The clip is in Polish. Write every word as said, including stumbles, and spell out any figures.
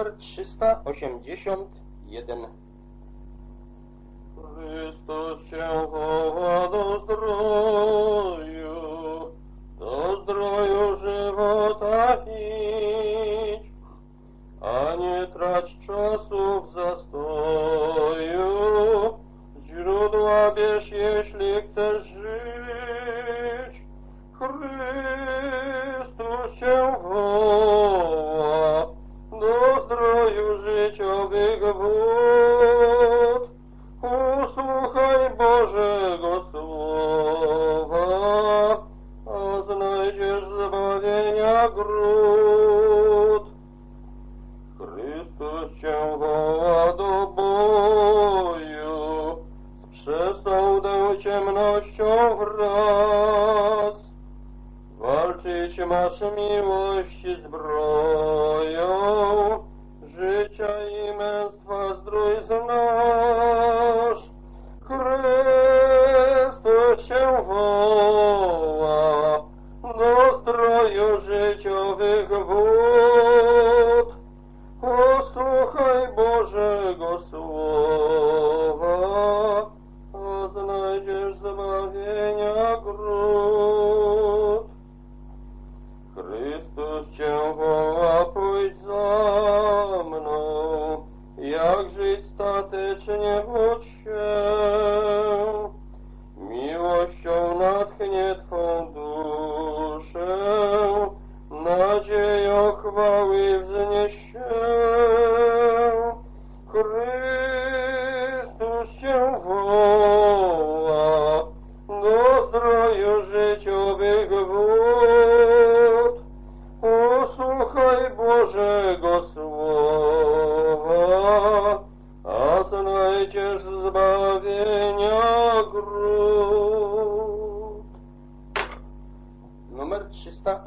numer trzysta osiemdziesiąt jeden. Chrystus Cię woła do zdroju, do zdroju żywota idź, a nie trać czasu w zastoju, źródła bierz, jeśli chcesz żyć. Chrystus Cię woła do zdroju życiowych wód. Usłuchaj Bożego Słowa, a znajdziesz zbawienia gród. Chrystus Cię woła do boju, z przesądą ciemnością wraz. Walczyć masz miłość zbroją, życia i męstwa zdrój znasz. Chrystus Cię woła do stroju życiowych wód. Posłuchaj Bożego Słowa, a znajdziesz zbawienia gród. Chrystus Cię woła, pójdź za mną, jak żyć statecznie ucz się. Miłością natchnie Twą duszę, nadzieją chwały wznieś się. Chrystus Cię woła do zdroju życiowych wód. Posłuchaj Bożego Słowa, a znajdziesz zbawienia gród. Numer trzysta